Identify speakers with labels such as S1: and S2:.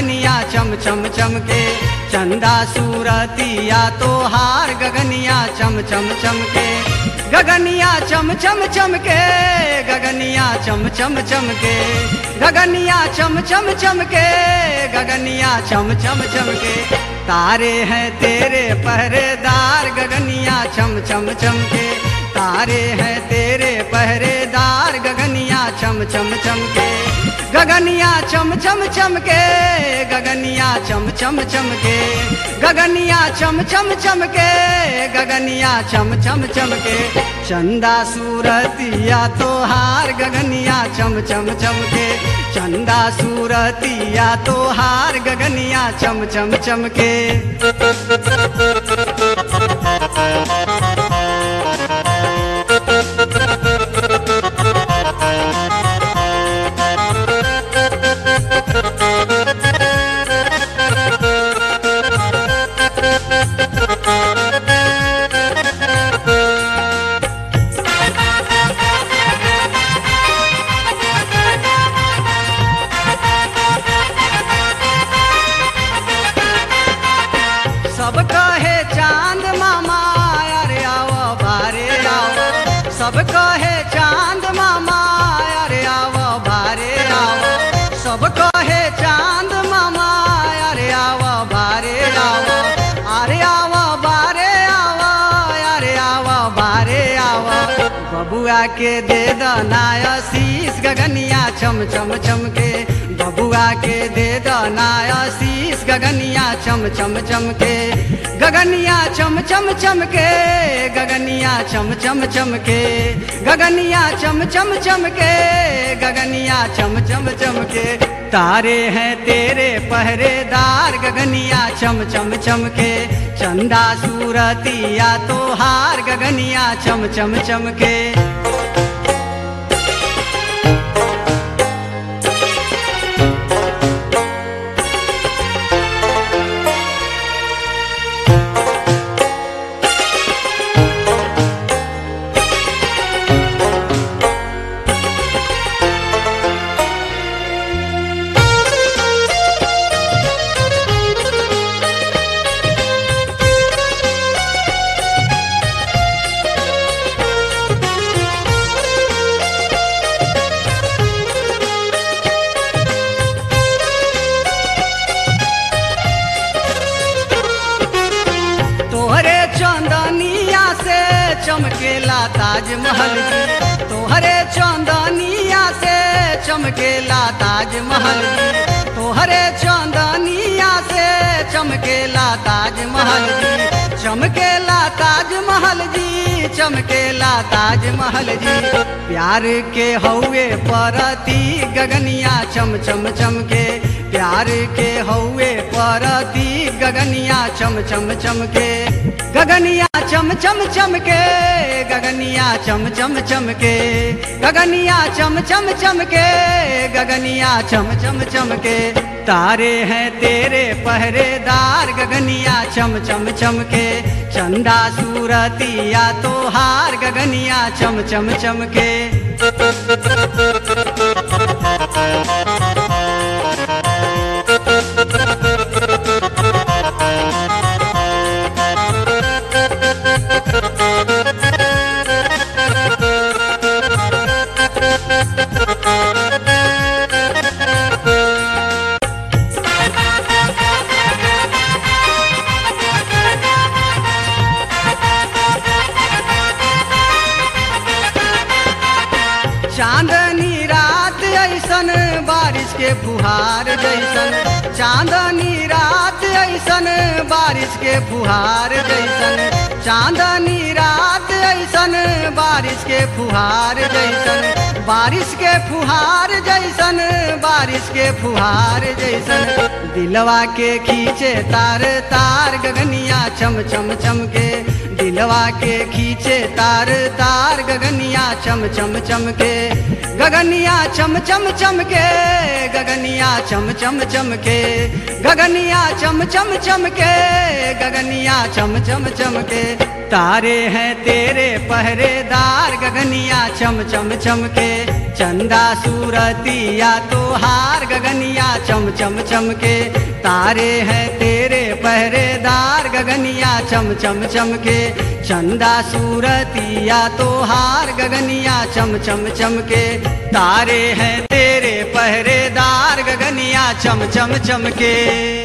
S1: गगनिया चम चम चमके, चंदा सूरतिया तोहार गगनिया चम चम चमके, गगनिया चम चम चमके, गगनिया चम चम चमके, गगनिया चम चम चमके, गगनिया चम चम चमके। तारे हैं तेरे पहरेदार गगनिया चम चम चमके, तारे हैं तेरे पहरेदार गगनिया चम चम चमके, गगनिया चम चम चमके, गगनिया चम चम चमके, गगनिया चम चम चमके, गगनिया चम चम चमके। चंदा सूरतिया तोहार गगनिया चम चम चमके, चंदा सूरतिया तोहार गगनिया चम चम चमके। सब कहे चांद मामा अरे आओ बारे आओ, सब कहे चांद मामा अरे आओ बारे आओ, सब कहे चांद मामा अरे आओ बारे आओ, अरे आओ बारे आओ, अरे आओ बारे आओ। बबुआ के दे दनाया शीश गगनिया चम चम चमके, बबुआ के दे दनाया शीश गगनिया चम चम चमके, गगनिया चम चम चमके, गगनिया चम चम चमके, गगनिया चम चम चमके, गगनिया चम चम चमके। तारे हैं तेरे पहरेदार गगनिया चम चम चमके, चंदा सूरतिया तोहार गगनिया चम चम चमके। तोहरे चंदनिया से चमकेला ताजमहल जी, तोहरे चंदनिया से चमकेला ताजमहल जी, तोहरे चंदनिया से चमकेला ताजमहल जी, चमकेला ताजमहल जी, चमकेला ताजमहल जी। प्यार के हौवे परती गगनिया चम चम चमके, प्यार के हौवे परती गगनिया चम चम चमके, गगनिया चम चम चमके, गगनिया चम चम चमके, गगनिया चम चम चमके, गगनिया चम चम चमके। तारे हैं तेरे पहरेदार गगनिया चम चम चमके, चंदा सूरतिया तोहार गगनिया चम चम चमके। चांदनी रात ऐसन बारिश के फुहार जैसन, चांदनी रात ऐसन बारिश के फुहार जैसन, चांदनी रात ऐसन बारिश के फुहार जैसन, बारिश के फुहार जैसन, बारिश के फुहार जैसन। दिलवा के खींचे तार तार गगनिया चम चम चमके, दिलवा के खींचे तार तार गगनिया चम चम चमके, गगनिया चम चम चमके, गगनिया चम चम चमके, गगनिया चम चम चमके, गगनिया चम चम चमके। तारे हैं तेरे पहरेदार गगनिया चम चम चमके, चंदा सूरतिया तोहार गगनिया चम चम चमके तारे हैं तेरे पहरेदार गगनिया चम चम चमके चंदा सूरतिया तोहार गगनिया चम चम चमके तारे हैं तेरे पहरेदार गगनिया चम चम चमके।